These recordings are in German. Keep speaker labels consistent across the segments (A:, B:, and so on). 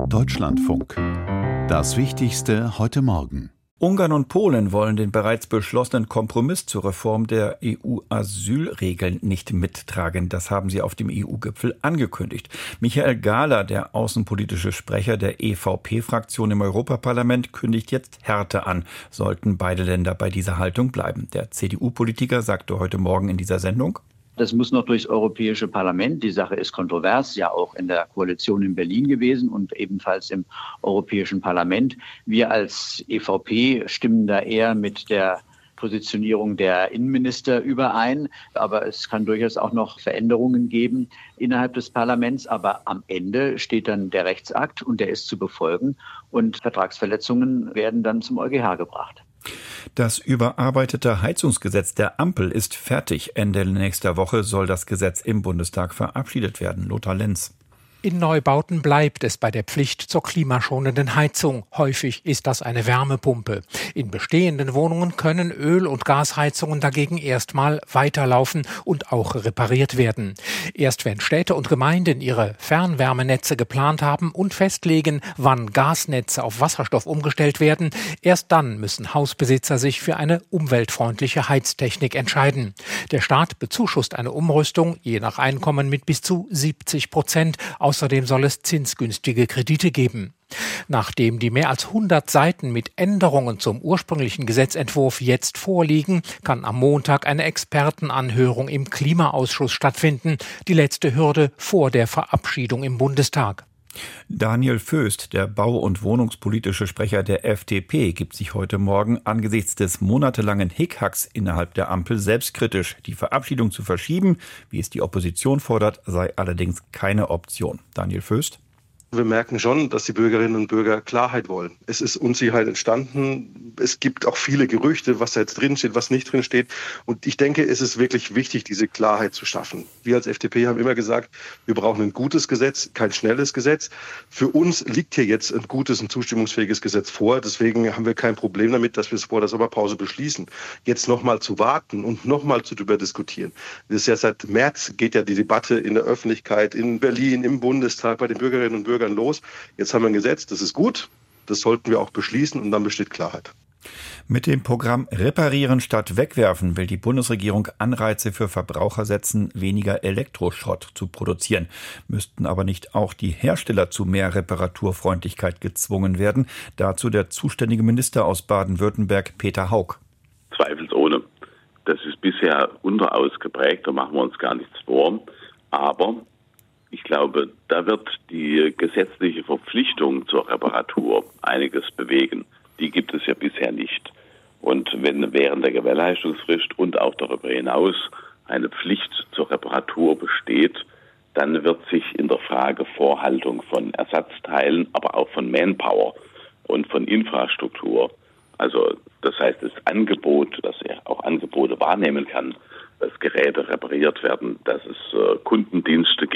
A: Deutschlandfunk. Das Wichtigste heute Morgen.
B: Ungarn und Polen wollen den bereits beschlossenen Kompromiss zur Reform der EU-Asylregeln nicht mittragen. Das haben sie auf dem EU-Gipfel angekündigt. Michael Gahler, der außenpolitische Sprecher der EVP-Fraktion im Europaparlament, kündigt jetzt Härte an, sollten beide Länder bei dieser Haltung bleiben. Der CDU-Politiker sagte heute Morgen in dieser Sendung:
C: Das muss noch durchs Europäische Parlament. Die Sache ist kontrovers, ja auch in der Koalition in Berlin gewesen und ebenfalls im Europäischen Parlament. Wir als EVP stimmen da eher mit der Positionierung der Innenminister überein. Aber es kann durchaus auch noch Veränderungen geben innerhalb des Parlaments. Aber am Ende steht dann der Rechtsakt und der ist zu befolgen. Und Vertragsverletzungen werden dann zum EuGH gebracht.
B: Das überarbeitete Heizungsgesetz der Ampel ist fertig. Ende nächster Woche soll das Gesetz im Bundestag verabschiedet werden. Lothar Lenz.
D: In Neubauten bleibt es bei der Pflicht zur klimaschonenden Heizung. Häufig ist das eine Wärmepumpe. In bestehenden Wohnungen können Öl- und Gasheizungen dagegen erstmal weiterlaufen und auch repariert werden. Erst wenn Städte und Gemeinden ihre Fernwärmenetze geplant haben und festlegen, wann Gasnetze auf Wasserstoff umgestellt werden, erst dann müssen Hausbesitzer sich für eine umweltfreundliche Heiztechnik entscheiden. Der Staat bezuschusst eine Umrüstung, je nach Einkommen, mit bis zu 70%. Außerdem soll es zinsgünstige Kredite geben. Nachdem die mehr als 100 Seiten mit Änderungen zum ursprünglichen Gesetzentwurf jetzt vorliegen, kann am Montag eine Expertenanhörung im Klimaausschuss stattfinden, die letzte Hürde vor der Verabschiedung im Bundestag.
B: Daniel Föst, der bau- und wohnungspolitische Sprecher der FDP, gibt sich heute Morgen angesichts des monatelangen Hickhacks innerhalb der Ampel selbstkritisch. Die Verabschiedung zu verschieben, wie es die Opposition fordert, sei allerdings keine Option. Daniel Föst.
E: Wir merken schon, dass die Bürgerinnen und Bürger Klarheit wollen. Es ist Unsicherheit entstanden. Es gibt auch viele Gerüchte, was da jetzt drinsteht, was nicht drinsteht. Und ich denke, es ist wirklich wichtig, diese Klarheit zu schaffen. Wir als FDP haben immer gesagt, wir brauchen ein gutes Gesetz, kein schnelles Gesetz. Für uns liegt hier jetzt ein gutes und zustimmungsfähiges Gesetz vor. Deswegen haben wir kein Problem damit, dass wir es vor der Sommerpause beschließen. Jetzt nochmal zu warten und nochmal darüber diskutieren. Das ist ja seit März geht ja die Debatte in der Öffentlichkeit, in Berlin, im Bundestag, bei den Bürgerinnen und Bürgern los. Jetzt haben wir ein Gesetz, das ist gut, das sollten wir auch beschließen und dann besteht Klarheit.
B: Mit dem Programm Reparieren statt Wegwerfen will die Bundesregierung Anreize für Verbraucher setzen, weniger Elektroschrott zu produzieren. Müssten aber nicht auch die Hersteller zu mehr Reparaturfreundlichkeit gezwungen werden? Dazu der zuständige Minister aus Baden-Württemberg, Peter Hauck.
F: Zweifelsohne. Das ist bisher unterausgeprägt, da machen wir uns gar nichts vor. Aber ich glaube, da wird die gesetzliche Verpflichtung zur Reparatur einiges bewegen. Die gibt es ja bisher nicht. Und wenn während der Gewährleistungsfrist und auch darüber hinaus eine Pflicht zur Reparatur besteht, dann wird sich in der Frage Vorhaltung von Ersatzteilen, aber auch von Manpower und von Infrastruktur, also das heißt das Angebot, dass er auch Angebote wahrnehmen kann, dass Geräte repariert werden, dass es Kundendienste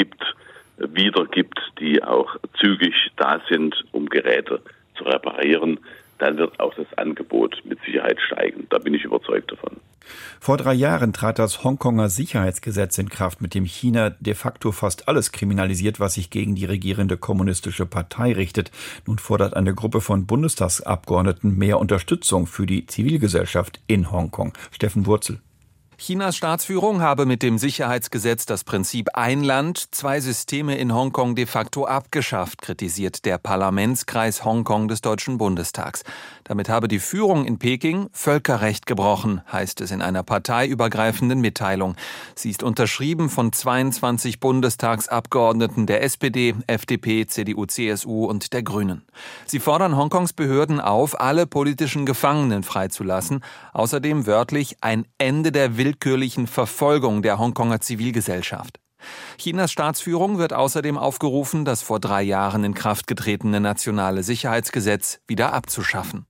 F: wieder gibt, die auch zügig da sind, um Geräte zu reparieren, dann wird auch das Angebot mit Sicherheit steigen. Da bin ich überzeugt davon.
B: Vor 3 Jahren trat das Hongkonger Sicherheitsgesetz in Kraft, mit dem China de facto fast alles kriminalisiert, was sich gegen die regierende kommunistische Partei richtet. Nun fordert eine Gruppe von Bundestagsabgeordneten mehr Unterstützung für die Zivilgesellschaft in Hongkong. Steffen Wurzel.
G: Chinas Staatsführung habe mit dem Sicherheitsgesetz das Prinzip ein Land, 2 Systeme in Hongkong de facto abgeschafft, kritisiert der Parlamentskreis Hongkong des Deutschen Bundestags. Damit habe die Führung in Peking Völkerrecht gebrochen, heißt es in einer parteiübergreifenden Mitteilung. Sie ist unterschrieben von 22 Bundestagsabgeordneten der SPD, FDP, CDU, CSU und der Grünen. Sie fordern Hongkongs Behörden auf, alle politischen Gefangenen freizulassen, außerdem wörtlich ein Ende der willkürlichen Verfolgung der Hongkonger Zivilgesellschaft. Chinas Staatsführung wird außerdem aufgerufen, das vor 3 Jahren in Kraft getretene nationale Sicherheitsgesetz wieder abzuschaffen.